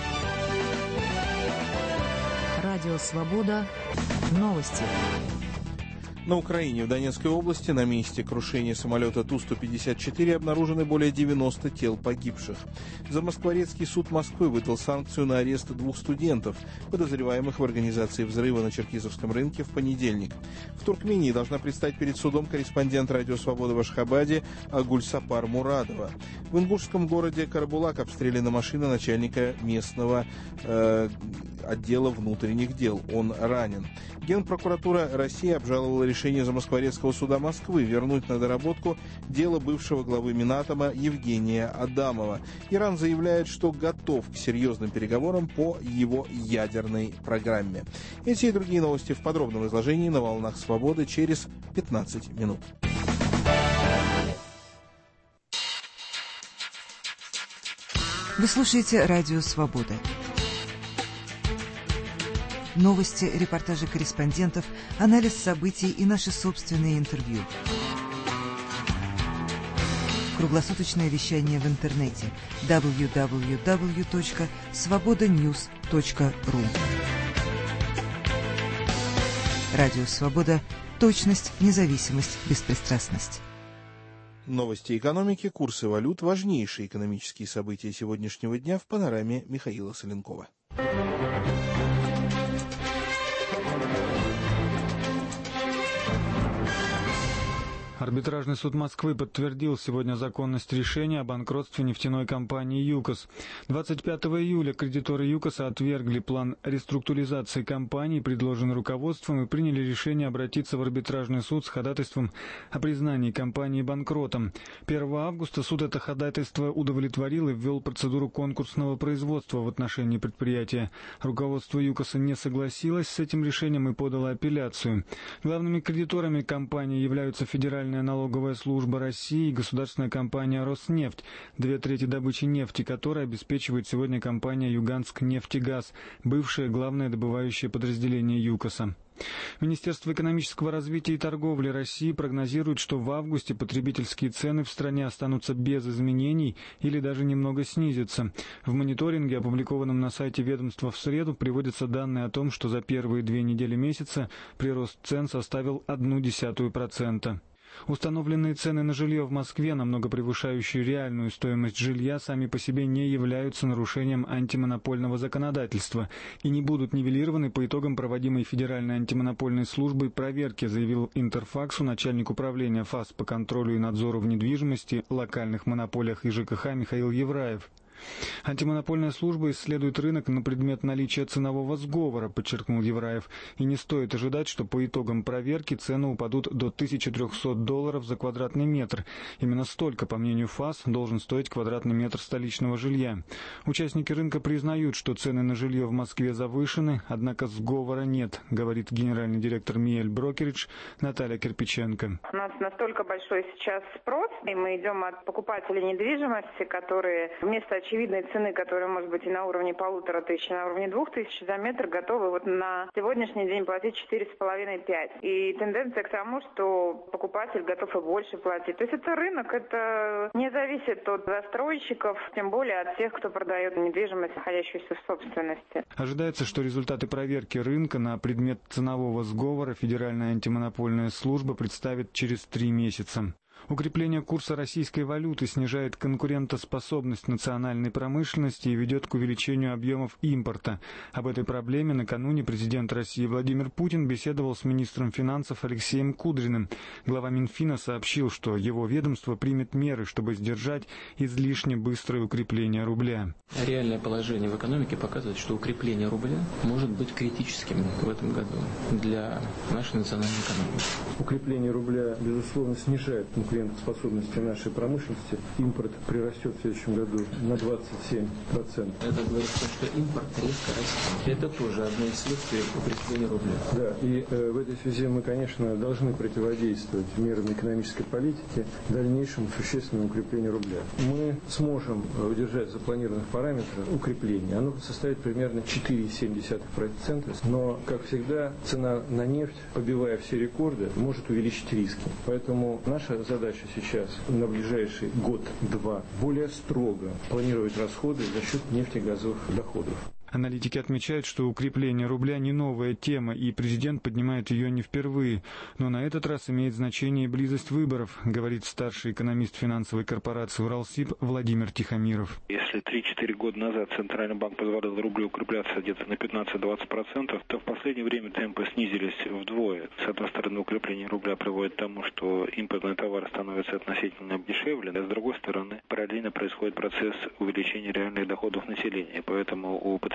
Радио «Свобода». Новости. На Украине, в Донецкой области, на месте крушения самолета Ту-154 обнаружены более 90 тел погибших. Замоскворецкий суд Москвы выдал санкцию на арест 2 студентов, подозреваемых в организации взрыва на Черкизовском рынке в понедельник. В Туркмении должна предстать перед судом корреспондент «Радио Свобода» в Ашхабаде Гульсапар Мурадова. В ингушском городе Карабулак обстреляна машина начальника местного отдела внутренних дел. Он ранен. Генпрокуратура России обжаловала решение решение Замоскворецкого суда Москвы вернуть на доработку дело бывшего главы Минатома Евгения Адамова. Иран заявляет, что готов к серьезным переговорам по его ядерной программе. Эти и другие новости в подробном изложении на «Волнах Свободы» через 15 минут. Вы слушаете «Радио Свобода». Новости, репортажи корреспондентов, анализ событий и наши собственные интервью. Круглосуточное вещание в интернете www.svobodanews.ru. Радио Свобода. Точность, независимость, беспристрастность. Новости экономики, курсы валют, важнейшие экономические события сегодняшнего дня в панораме Михаила Соленкова. Арбитражный суд Москвы подтвердил сегодня законность решения о банкротстве нефтяной компании «ЮКОС». 25 июля кредиторы «ЮКОСа» отвергли план реструктуризации компании, предложенный руководством, и приняли решение обратиться в арбитражный суд с ходатайством о признании компании банкротом. 1 августа суд это ходатайство удовлетворил и ввел процедуру конкурсного производства в отношении предприятия. Руководство «ЮКОСа» не согласилось с этим решением и подало апелляцию. Главными кредиторами компании являются Федеральная налоговая служба России и государственная компания «Роснефть», 2/3 добычи нефти которой обеспечивает сегодня компания «Юганск-нефтегаз», бывшее главное добывающее подразделение ЮКОСа. Министерство экономического развития и торговли России прогнозирует, что в августе потребительские цены в стране останутся без изменений или даже немного снизятся. В мониторинге, опубликованном на сайте ведомства в среду, приводятся данные о том, что за первые 2 недели месяца прирост цен составил 0,1%. Установленные цены на жилье в Москве, намного превышающие реальную стоимость жилья, сами по себе не являются нарушением антимонопольного законодательства и не будут нивелированы по итогам проводимой Федеральной антимонопольной службой проверки, заявил Интерфаксу начальник управления ФАС по контролю и надзору в недвижимости, локальных монополиях и ЖКХ Михаил Евраев. Антимонопольная служба исследует рынок на предмет наличия ценового сговора, подчеркнул Евраев, и не стоит ожидать, что по итогам проверки цены упадут до $1300 за квадратный метр. Именно столько, по мнению ФАС, должен стоить квадратный метр столичного жилья. Участники рынка признают, что цены на жилье в Москве завышены, однако сговора нет, говорит генеральный директор Миель Брокеридж Наталья Кирпиченко. У нас настолько большой сейчас спрос, и мы идем от покупателей недвижимости, которые вместо очевидной цены, которая может быть и на уровне 1500, и на уровне 2000 за метр, готовы вот на сегодняшний день платить 4,5-5. И тенденция к тому, что покупатель готов и больше платить. То есть это рынок, это не зависит от застройщиков, тем более от тех, кто продает недвижимость, находящуюся в собственности. Ожидается, что результаты проверки рынка на предмет ценового сговора Федеральная антимонопольная служба представит через 3 месяца. Укрепление курса российской валюты снижает конкурентоспособность национальной промышленности и ведет к увеличению объемов импорта. Об этой проблеме накануне президент России Владимир Путин беседовал с министром финансов Алексеем Кудриным. Глава Минфина сообщил, что его ведомство примет меры, чтобы сдержать излишне быстрое укрепление рубля. Реальное положение в экономике показывает, что укрепление рубля может быть критическим в этом году для нашей национальной экономики. Укрепление рубля, безусловно, снижает конкурентоспособности нашей промышленности. Импорт прирастет в следующем году на 27%. Это говорит о том, что импорт резко растет. Это тоже одно из следствий укрепления рубля. Да, и в этой связи мы, конечно, должны противодействовать мерам экономической политики дальнейшему существенному укреплению рубля. Мы сможем удержать запланированных параметров укрепления. Оно составит примерно 4,7%. Но, как всегда, цена на нефть, побивая все рекорды, может увеличить риски. Поэтому наша задача сейчас на ближайший год-два более строго планировать расходы за счет нефтегазовых доходов. Аналитики отмечают, что укрепление рубля не новая тема, и президент поднимает ее не впервые. Но на этот раз имеет значение близость выборов, говорит старший экономист финансовой корпорации «Уралсиб» Владимир Тихомиров. Если 3-4 года назад Центральный банк позволял рублю укрепляться где-то на 15-20%, то в последнее время темпы снизились вдвое. С одной стороны, укрепление рубля приводит к тому, что импортные товары становятся относительно дешевле, а с другой стороны, параллельно происходит процесс увеличения реальных доходов населения. Поэтому у потребителей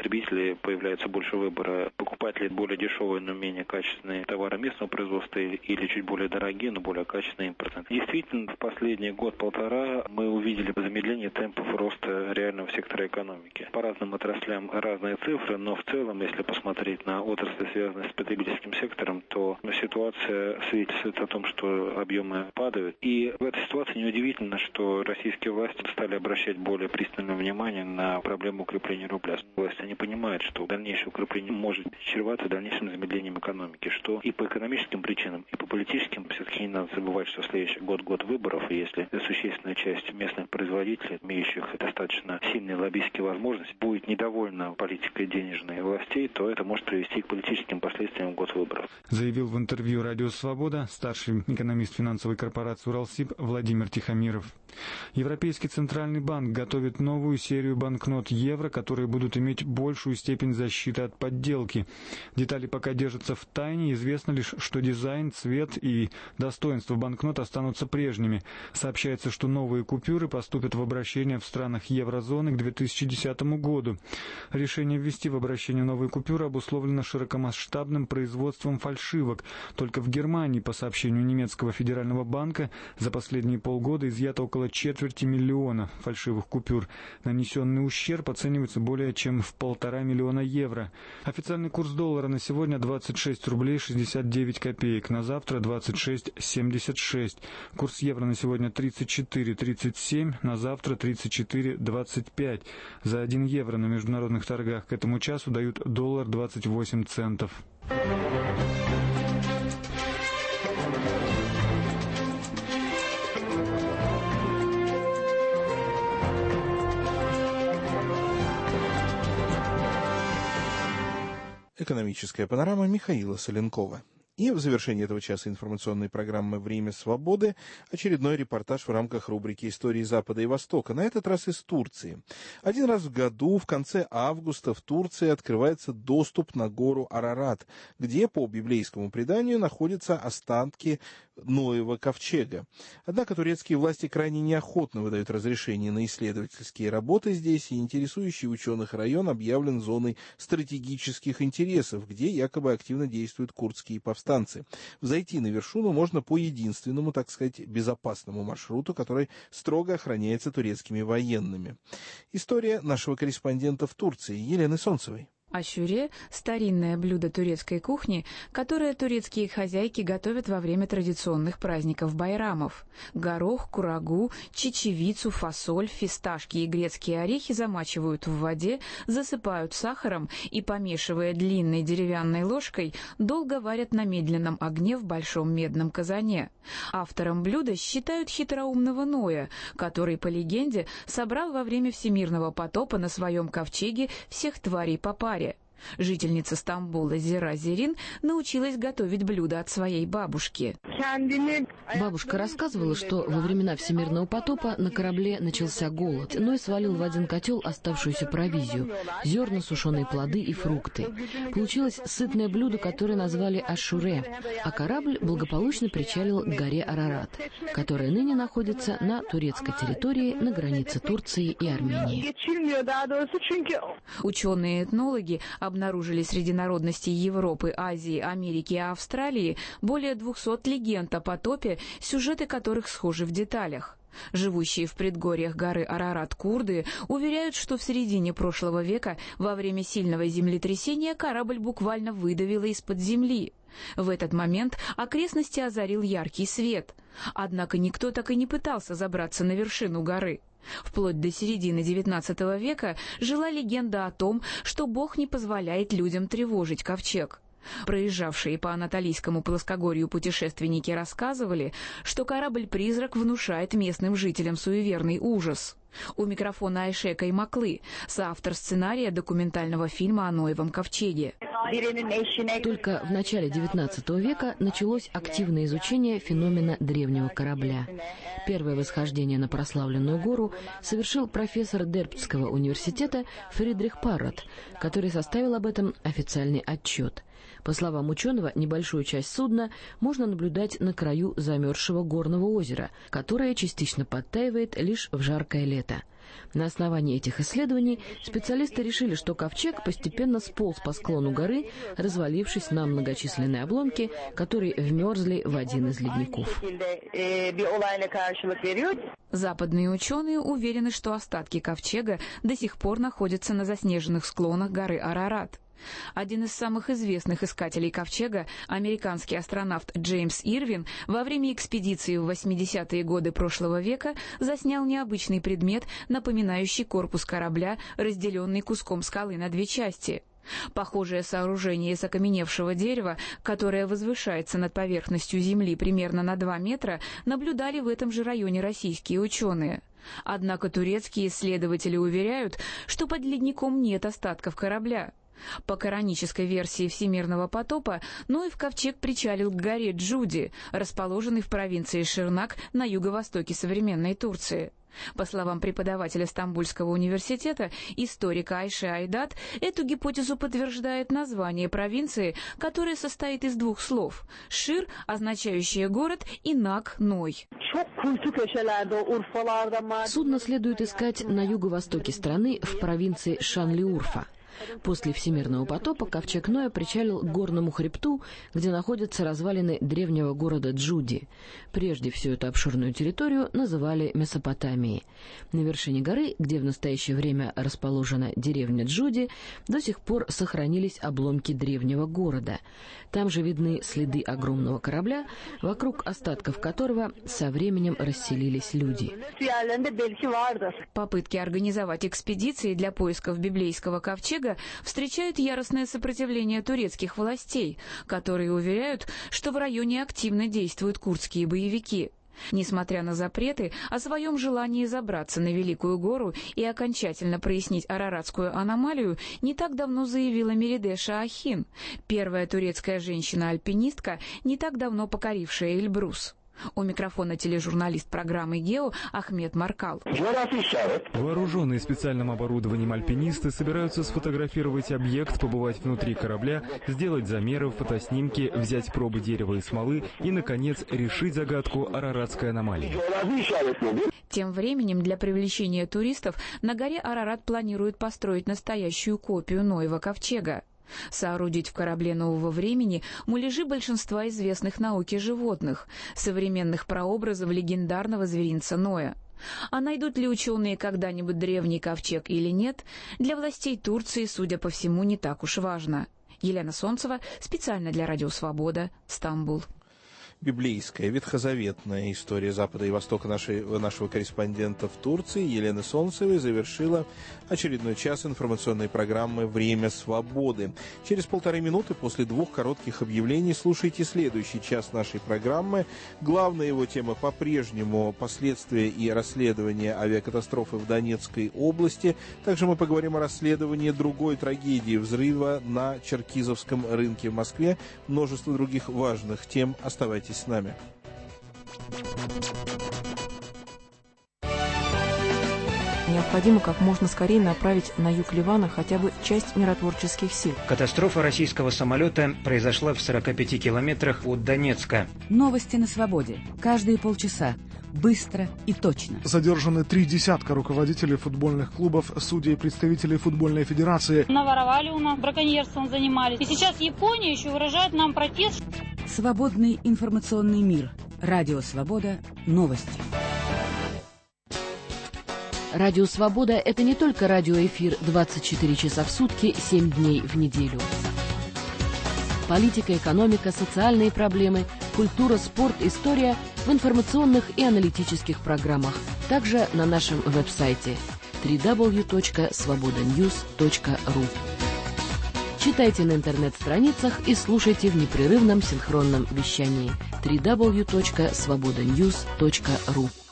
потребителей появляется больше выбора. Покупать ли более дешевые, но менее качественные товары местного производства или чуть более дорогие, но более качественные импортные. Действительно, в последний год-полтора мы увидели замедление темпов роста реального сектора экономики. По разным отраслям разные цифры, но в целом, если посмотреть на отрасли, связанные с потребительским сектором, то ситуация свидетельствует о том, что объемы падают. И в этой ситуации неудивительно, что российские власти стали обращать более пристальное внимание на проблему укрепления рубля. Власти они понимают, что дальнейшее укрепление может чревато дальнейшим замедлением экономики, что и по экономическим причинам, и по политическим все-таки не надо забывать, что следующий год выборов, и если существенная часть местных производителей, имеющих достаточно сильные лоббистские возможности, будет недовольна политикой денежной властей, то это может привести к политическим последствиям в год выборов. Заявил в интервью «Радио Свобода» старший экономист финансовой корпорации «Уралсиб» Владимир Тихомиров. Европейский центральный банк готовит новую серию банкнот евро, которые будут иметь большую степень защиты от подделки. Детали пока держатся в тайне. Известно лишь, что дизайн, цвет и достоинства банкнот останутся прежними. Сообщается, что новые купюры поступят в обращение в странах еврозоны к 2010 году. Решение ввести в обращение новые купюры обусловлено широкомасштабным производством фальшивок. Только в Германии, по сообщению немецкого федерального банка, за последние полгода изъято около 250 000 фальшивых купюр. Нанесенный ущерб оценивается более чем в 1,5 миллиона евро. Официальный курс доллара на сегодня 26 рублей 69 копеек, на завтра 26,76. Курс евро на сегодня 34,37, на завтра 34,25. За 1 евро на международных торгах к этому часу дают $1.28. Экономическая панорама Михаила Соленкова. И в завершении этого часа информационной программы «Время свободы» очередной репортаж в рамках рубрики «Истории Запада и Востока», на этот раз из Турции. Один раз в году, в конце августа, в Турции открывается доступ на гору Арарат, где, по библейскому преданию, находятся останки Ноева ковчега. Однако турецкие власти крайне неохотно выдают разрешение на исследовательские работы здесь, и интересующий ученых район объявлен зоной стратегических интересов, где якобы активно действуют курдские повстанцы. Взойти на вершину можно по единственному, так сказать, безопасному маршруту, который строго охраняется турецкими военными. История нашего корреспондента в Турции Елены Солнцевой. Ашюре – старинное блюдо турецкой кухни, которое турецкие хозяйки готовят во время традиционных праздников байрамов. Горох, курагу, чечевицу, фасоль, фисташки и грецкие орехи замачивают в воде, засыпают сахаром и, помешивая длинной деревянной ложкой, долго варят на медленном огне в большом медном казане. Автором блюда считают хитроумного Ноя, который, по легенде, собрал во время всемирного потопа на своем ковчеге всех тварей по паре. Жительница Стамбула Зира Зерин научилась готовить блюда от своей бабушки. Бабушка рассказывала, что во времена всемирного потопа на корабле начался голод, но и свалил в один котел оставшуюся провизию – зерна, сушеные плоды и фрукты. Получилось сытное блюдо, которое назвали ашюре, а корабль благополучно причалил к горе Арарат, которая ныне находится на турецкой территории на границе Турции и Армении. Ученые-этнологи обнаружили среди народностей Европы, Азии, Америки и Австралии более 200 легенд о потопе, сюжеты которых схожи в деталях. Живущие в предгорьях горы Арарат курды уверяют, что в середине прошлого века во время сильного землетрясения корабль буквально выдавило из-под земли. В этот момент окрестности озарил яркий свет. Однако никто так и не пытался забраться на вершину горы. Вплоть до середины XIX века жила легенда о том, что Бог не позволяет людям тревожить ковчег. Проезжавшие по Анатолийскому плоскогорью путешественники рассказывали, что корабль-призрак внушает местным жителям суеверный ужас. У микрофона Айше Каймаклы, соавтор сценария документального фильма о Ноевом ковчеге. Только в начале XIX века началось активное изучение феномена древнего корабля. Первое восхождение на прославленную гору совершил профессор Дербцкого университета Фридрих Паррот, который составил об этом официальный отчет. По словам ученого, небольшую часть судна можно наблюдать на краю замерзшего горного озера, которое частично подтаивает лишь в жаркое лето. На основании этих исследований специалисты решили, что ковчег постепенно сполз по склону горы, развалившись на многочисленные обломки, которые вмерзли в один из ледников. Западные ученые уверены, что остатки ковчега до сих пор находятся на заснеженных склонах горы Арарат. Один из самых известных искателей ковчега, американский астронавт Джеймс Ирвин, во время экспедиции в 80-е годы прошлого века заснял необычный предмет, напоминающий корпус корабля, разделенный куском скалы на две части. Похожее сооружение из окаменевшего дерева, которое возвышается над поверхностью Земли примерно на 2 метра, наблюдали в этом же районе российские ученые. Однако турецкие исследователи уверяют, что под ледником нет остатков корабля. По коранической версии всемирного потопа Ноев ковчег причалил к горе Джуди, расположенной в провинции Ширнак на юго-востоке современной Турции. По словам преподавателя Стамбульского университета, историка Айше Айдат, эту гипотезу подтверждает название провинции, которое состоит из 2 слов – «Шир», означающее «город», и «Нак» – «Ной». Судно следует искать на юго-востоке страны в провинции Шанли-Урфа. После всемирного потопа ковчег Ноя причалил к горному хребту, где находятся развалины древнего города Джуди. Прежде всю эту обширную территорию называли Месопотамией. На вершине горы, где в настоящее время расположена деревня Джуди, до сих пор сохранились обломки древнего города. Там же видны следы огромного корабля, вокруг остатков которого со временем расселились люди. Попытки организовать экспедиции для поисков библейского ковчега встречают яростное сопротивление турецких властей, которые уверяют, что в районе активно действуют курдские боевики. Несмотря на запреты, о своем желании забраться на Великую гору и окончательно прояснить араратскую аномалию не так давно заявила Мериде Шаахин, первая турецкая женщина-альпинистка, не так давно покорившая Эльбрус. У микрофона тележурналист программы «Гео» Ахмед Маркал. Вооруженные специальным оборудованием альпинисты собираются сфотографировать объект, побывать внутри корабля, сделать замеры, фотоснимки, взять пробы дерева и смолы и, наконец, решить загадку араратской аномалии. Тем временем для привлечения туристов на горе Арарат планируют построить настоящую копию Ноева ковчега. Соорудить в корабле нового времени муляжи большинства известных науке животных, современных прообразов легендарного зверинца Ноя. А найдут ли ученые когда-нибудь древний ковчег или нет, для властей Турции, судя по всему, не так уж важно. Елена Солнцева, специально для Радио Свобода, Стамбул. Библейская, ветхозаветная история Запада и Востока нашего корреспондента в Турции Елены Солнцевой завершила очередной час информационной программы «Время свободы». Через 1,5 минуты после 2 коротких объявлений слушайте следующий час нашей программы. Главная его тема по-прежнему последствия и расследование авиакатастрофы в Донецкой области. Также мы поговорим о расследовании другой трагедии взрыва на Черкизовском рынке в Москве. Множество других важных тем. Оставайтесь с нами. Необходимо как можно скорее направить на юг Ливана хотя бы часть миротворческих сил. Катастрофа российского самолета произошла в 45 километрах от Донецка. Новости на свободе. Каждые полчаса. Быстро и точно. Задержаны 3 десятка руководителей футбольных клубов, судей и представителей футбольной федерации. Наворовали у нас, браконьерством занимались. И сейчас Япония еще выражает нам протест. Свободный информационный мир. Радио Свобода. Новости. Радио Свобода – это не только радиоэфир 24 часа в сутки, 7 дней в неделю. Политика, экономика, социальные проблемы, культура, спорт, история в информационных и аналитических программах. Также на нашем веб-сайте www.svobodanews.ru. Читайте на интернет-страницах и слушайте в непрерывном синхронном вещании www.svobodanews.ru.